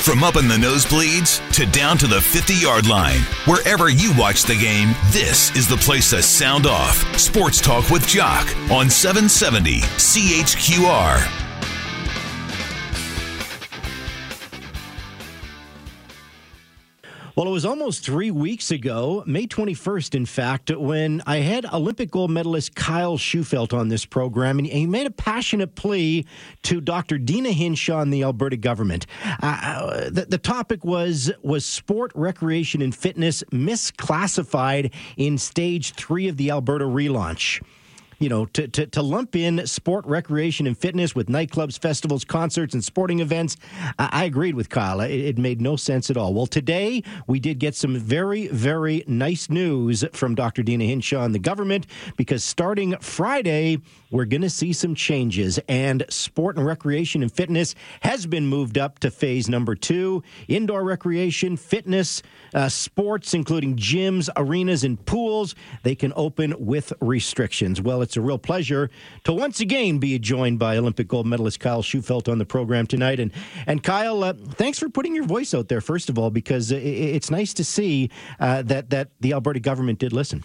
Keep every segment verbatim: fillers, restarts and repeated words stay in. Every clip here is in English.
From up in the nosebleeds to down to the fifty-yard line, wherever you watch the game, this is the place to sound off. Sports Talk with Jock on seven seventy C H Q R. Well, it was almost three weeks ago, May twenty-first, in fact, when I had Olympic gold medalist Kyle Shufelt on this program, and he made a passionate plea to Doctor Deena Hinshaw and the Alberta government. Uh, the, the topic was, was sport, recreation, and fitness misclassified in stage three of the Alberta relaunch? You know, to, to, to lump in sport, recreation, and fitness with nightclubs, festivals, concerts, and sporting events, I, I agreed with Kyle. It, it made no sense at all. Well, today we did get some very, very nice news from Doctor Deena Hinshaw and the government, because starting Friday, we're going to see some changes, and sport and recreation and fitness has been moved up to phase number two. Indoor recreation, fitness, uh, sports, including gyms, arenas, and pools, they can open with restrictions. Well, it's a real pleasure to once again be joined by Olympic gold medalist Kyle Shufelt on the program tonight. And and Kyle, uh, thanks for putting your voice out there, first of all, because it, it's nice to see uh, that, that the Alberta government did listen.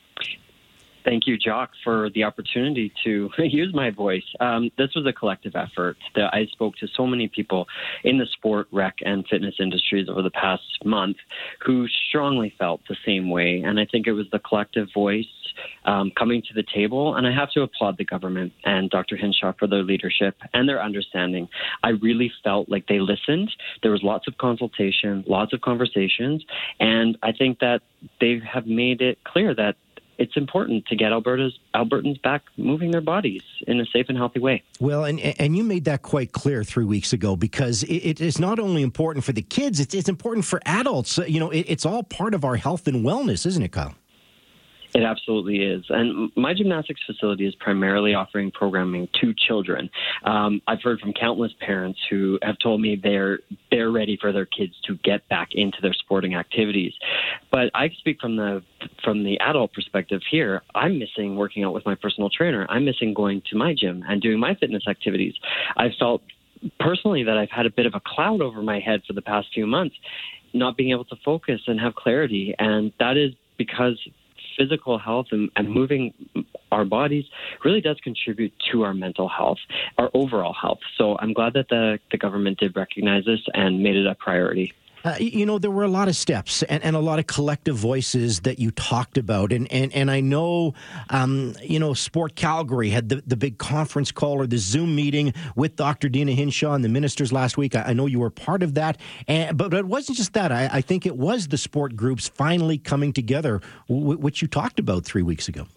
Thank you, Jock, for the opportunity to use my voice. Um, this was a collective effort. That I spoke to so many people in the sport, rec, and fitness industries over the past month who strongly felt the same way. And I think it was the collective voice um, coming to the table. And I have to applaud the government and Doctor Hinshaw for their leadership and their understanding. I really felt like they listened. There was lots of consultation, lots of conversations. And I think that they have made it clear that it's important to get Alberta's Albertans back moving their bodies in a safe and healthy way. Well, and and you made that quite clear three weeks ago, because it, it is not only important for the kids, it's, it's important for adults. You know, it, it's all part of our health and wellness, isn't it, Kyle? It absolutely is. And my gymnastics facility is primarily offering programming to children. Um, I've heard from countless parents who have told me they're they're ready for their kids to get back into their sporting activities. But I speak from the from the adult perspective here. I'm missing working out with my personal trainer. I'm missing going to my gym and doing my fitness activities. I felt personally that I've had a bit of a cloud over my head for the past few months, not being able to focus and have clarity. And that is because physical health and, and moving our bodies really does contribute to our mental health, our overall health. So I'm glad that the, the government did recognize this and made it a priority. Uh, you know, there were a lot of steps and, and a lot of collective voices that you talked about. And and, and I know, um, you know, Sport Calgary had the, the big conference call or the Zoom meeting with Doctor Deena Hinshaw and the ministers last week. I, I know you were part of that. And, but, but it wasn't just that. I, I think it was the sport groups finally coming together, w- which you talked about three weeks ago.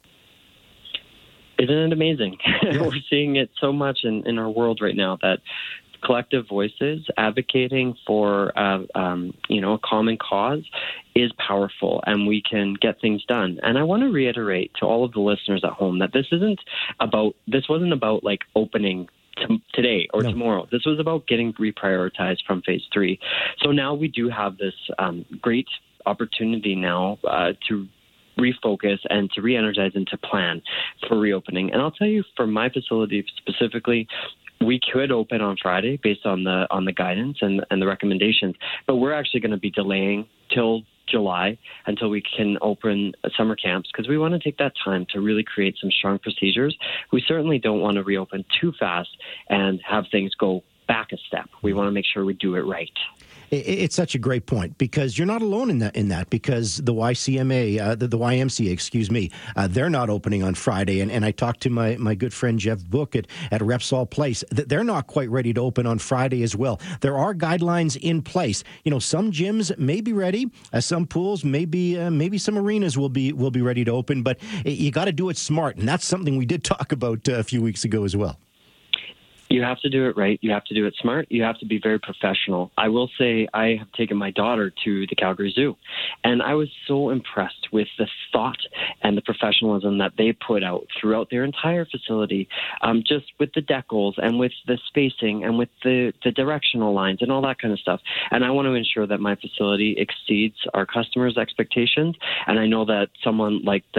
Isn't it amazing? Yeah. We're seeing it so much in, in our world right now that collective voices advocating for, uh, um, you know, a common cause is powerful, and we can get things done. And I want to reiterate to all of the listeners at home that this isn't about, this wasn't about like opening t- today or no. tomorrow. This was about getting reprioritized from phase three. So now we do have this um, great opportunity now uh, to refocus and to re-energize and to plan for reopening. And I'll tell you, for my facility specifically, we could open on Friday based on the on the guidance and, and the recommendations, but we're actually going to be delaying till July until we can open summer camps, because we want to take that time to really create some strong procedures. We certainly don't want to reopen too fast and have things go back a step. We want to make sure we do it right. It's such a great point, because you're not alone in that. In that, because the Y C M A, uh, the, the Y M C A, excuse me, uh, they're not opening on Friday. And, and I talked to my, my good friend Jeff Book at, at Repsol Place. They're not quite ready to open on Friday as well. There are guidelines in place. You know, some gyms may be ready, uh, some pools, maybe uh, maybe some arenas will be will be ready to open. But you got to do it smart, and that's something we did talk about uh, a few weeks ago as well. You have to do it right. You have to do it smart. You have to be very professional. I will say I have taken my daughter to the Calgary Zoo, and I was so impressed with the thought and the professionalism that they put out throughout their entire facility, um, just with the decals and with the spacing and with the, the directional lines and all that kind of stuff. And I want to ensure that my facility exceeds our customers' expectations. And I know that someone like the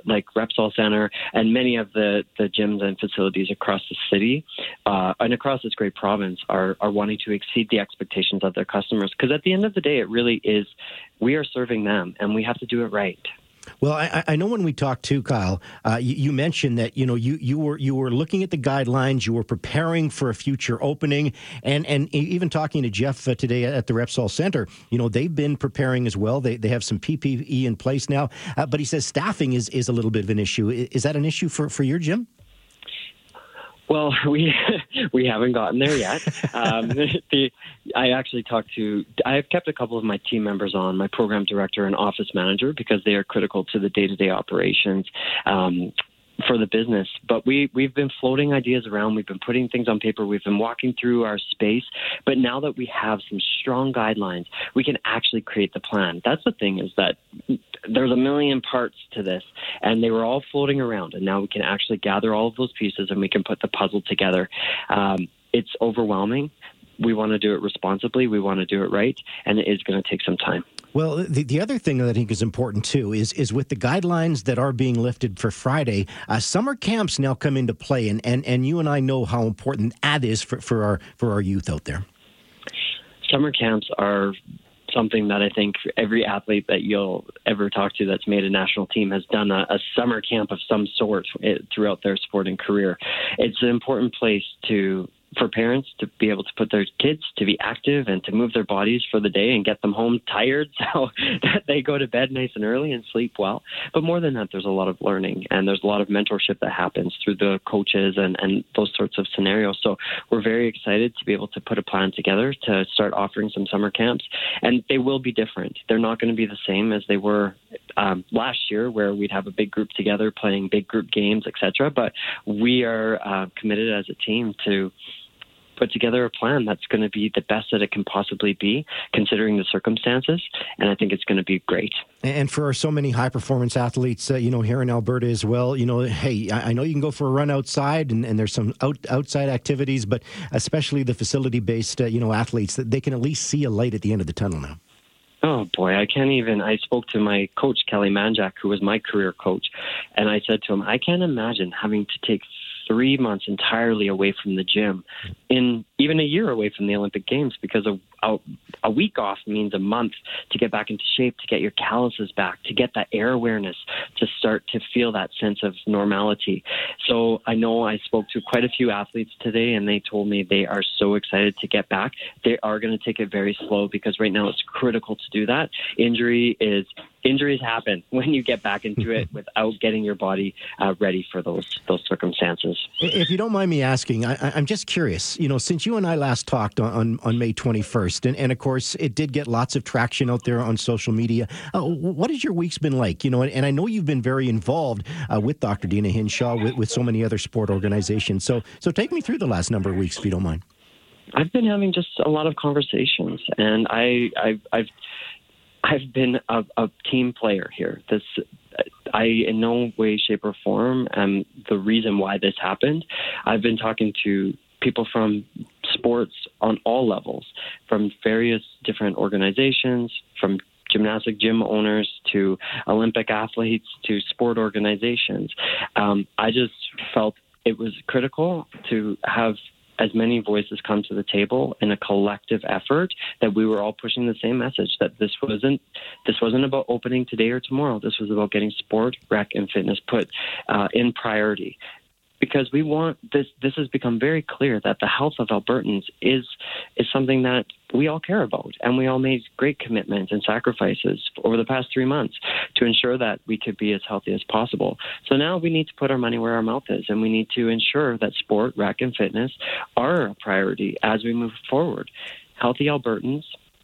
like Repsol Center and many of the, the gyms and facilities across the city uh, and across this great province are, are wanting to exceed the expectations of their customers. Because at the end of the day, it really is, we are serving them and we have to do it right. Well, I, I know when we talked too, Kyle, uh, you, you mentioned that you know you, you were you were looking at the guidelines, you were preparing for a future opening, and and even talking to Jeff uh, today at the Repsol Center, you know they've been preparing as well. They they have some P P E in place now, uh, but he says staffing is, is a little bit of an issue. Is that an issue for, for your gym? Well, we we haven't gotten there yet. Um, the, I actually talked to, I have kept a couple of my team members on, my program director and office manager, because they are critical to the day-to-day operations um, for the business. But we, we've been floating ideas around. We've been putting things on paper. We've been walking through our space. But now that we have some strong guidelines, we can actually create the plan. That's the thing, is that there's a million parts to this, and they were all floating around, and now we can actually gather all of those pieces and we can put the puzzle together. Um, it's overwhelming. We want to do it responsibly. We want to do it right, and it is going to take some time. Well, the, the other thing that I think is important, too, is is with the guidelines that are being lifted for Friday, uh, summer camps now come into play, and, and, and you and I know how important that is for, for our for our youth out there. Summer camps are something that I think every athlete that you'll ever talk to that's made a national team has done a, a summer camp of some sort throughout their sporting career. It's an important place to for parents to be able to put their kids to be active and to move their bodies for the day and get them home tired so that they go to bed nice and early and sleep well. But more than that, there's a lot of learning and there's a lot of mentorship that happens through the coaches and, and those sorts of scenarios. So we're very excited to be able to put a plan together to start offering some summer camps. And they will be different. They're not going to be the same as they were um, last year, where we'd have a big group together playing big group games, et cetera. But we are uh, committed as a team to put together a plan that's going to be the best that it can possibly be, considering the circumstances, and I think it's going to be great. And for so many high-performance athletes, uh, you know, here in Alberta as well, you know, hey, I know you can go for a run outside, and, and there's some out, outside activities, but especially the facility-based, uh, you know, athletes, that they can at least see a light at the end of the tunnel now. Oh, boy, I can't even. I spoke to my coach, Kelly Manjak, who was my career coach, and I said to him, I can't imagine having to take three months entirely away from the gym, in even a year away from the Olympic Games, because a, a, a week off means a month to get back into shape, to get your calluses back, to get that air awareness, to start to feel that sense of normality. So I know I spoke to quite a few athletes today, and they told me they are so excited to get back. They are going to take it very slow, because right now it's critical to do that. Injury is Injuries happen when you get back into it without getting your body uh, ready for those those circumstances. If you don't mind me asking, I, I'm just curious, you know, since you and I last talked on, on, on May twenty-first, and, and of course it did get lots of traction out there on social media, uh, what has your week's been like? You know, and, and I know you've been very involved uh, with Doctor Deena Hinshaw, with, with so many other sport organizations. So, so take me through the last number of weeks, if you don't mind. I've been having just a lot of conversations, and I, I I've I've been a, a team player here. This, I in no way, shape, or form am the reason why this happened. I've been talking to people from sports on all levels, from various different organizations, from gymnastic gym owners to Olympic athletes to sport organizations. Um, I just felt it was critical to have as many voices come to the table in a collective effort, that we were all pushing the same message, that this wasn't this wasn't about opening today or tomorrow. This was about getting sport, rec, and fitness put uh, in priority. Because we want this, this has become very clear that the health of Albertans is is something that we all care about, and we all made great commitments and sacrifices over the past three months to ensure that we could be as healthy as possible. So now we need to put our money where our mouth is, and we need to ensure that sport, rec, and fitness are a priority as we move forward. Healthy Albertans,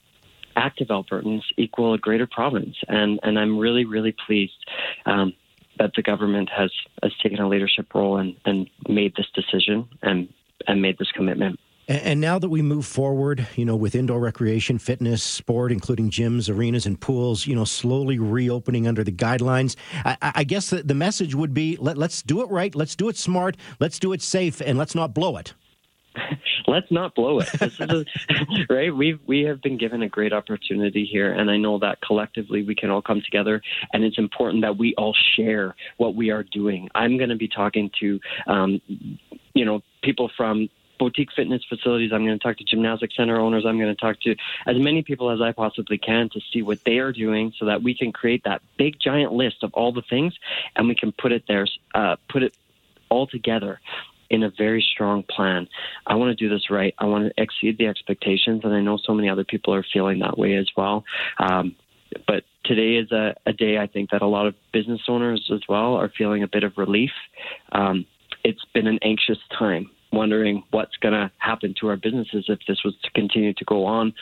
active Albertans equal a greater province, and and I'm really, really pleased Um, that the government has, has taken a leadership role and, and made this decision and, and made this commitment. And now that we move forward, you know, with indoor recreation, fitness, sport, including gyms, arenas, and pools, you know, slowly reopening under the guidelines, I, I guess the, the message would be, let, let's do it right, let's do it smart, let's do it safe, and let's not blow it. let's not blow it. This is a, right. We've, we have been given a great opportunity here. And I know that collectively we can all come together, and it's important that we all share what we are doing. I'm going to be talking to, um, you know, people from boutique fitness facilities. I'm going to talk to gymnastic center owners. I'm going to talk to as many people as I possibly can to see what they are doing so that we can create that big giant list of all the things, and we can put it there, uh, put it all together in a very strong plan. I want to do this right. I want to exceed the expectations, and I know so many other people are feeling that way as well. Um, but today is a, a day I think that a lot of business owners as well are feeling a bit of relief. Um, it's been an anxious time, wondering what's going to happen to our businesses if this was to continue to go on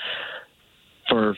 for,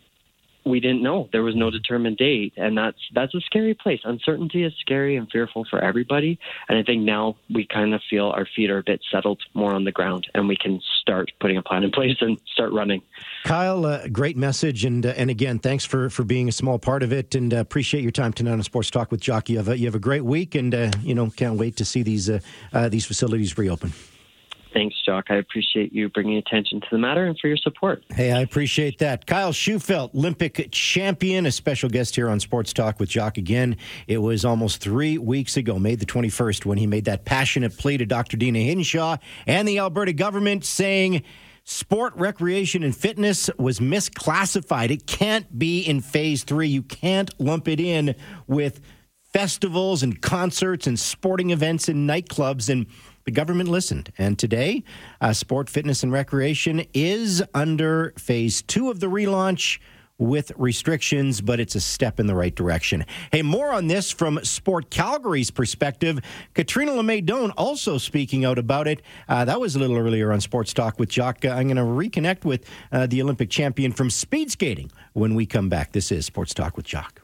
we didn't know. There was no determined date, and that's that's a scary place. Uncertainty is scary and fearful for everybody, and I think now we kind of feel our feet are a bit settled more on the ground, and we can start putting a plan in place and start running. Kyle, uh, great message, and uh, and again, thanks for, for being a small part of it, and uh, appreciate your time tonight on Sports Talk with Jock. You have a, you have a great week, and uh, you know, can't wait to see these uh, uh, these facilities reopen. Thanks, Jock. I appreciate you bringing attention to the matter and for your support. Hey, I appreciate that. Kyle Shewfelt, Olympic champion, a special guest here on Sports Talk with Jock again. It was almost three weeks ago, May the twenty-first, when he made that passionate plea to Doctor Deena Hinshaw and the Alberta government saying sport, recreation, and fitness was misclassified. It can't be in phase three. You can't lump it in with festivals and concerts and sporting events and nightclubs, and the government listened. And today, uh, sport, fitness, and recreation is under phase two of the relaunch with restrictions, but it's a step in the right direction. Hey, more on this from Sport Calgary's perspective. Katrina LeMay-Doan also speaking out about it. Uh, that was a little earlier on Sports Talk with Jock. Uh, I'm going to reconnect with uh, the Olympic champion from speed skating when we come back. This is Sports Talk with Jock.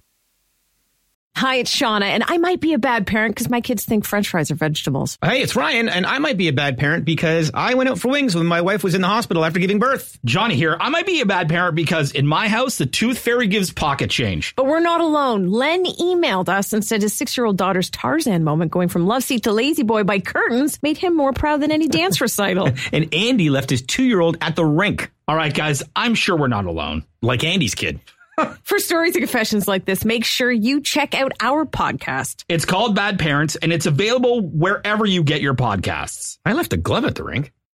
Hi, it's Shauna, and I might be a bad parent because my kids think French fries are vegetables. Hey, it's Ryan, and I might be a bad parent because I went out for wings when my wife was in the hospital after giving birth. Johnny here. I might be a bad parent because in my house, the tooth fairy gives pocket change. But we're not alone. Len emailed us and said his six-year-old daughter's Tarzan moment going from love seat to lazy boy by curtains made him more proud than any dance recital. And Andy left his two-year-old at the rink. All right, guys, I'm sure we're not alone. Like Andy's kid. For stories and confessions like this, make sure you check out our podcast. It's called Bad Parents, and it's available wherever you get your podcasts. I left a glove at the rink.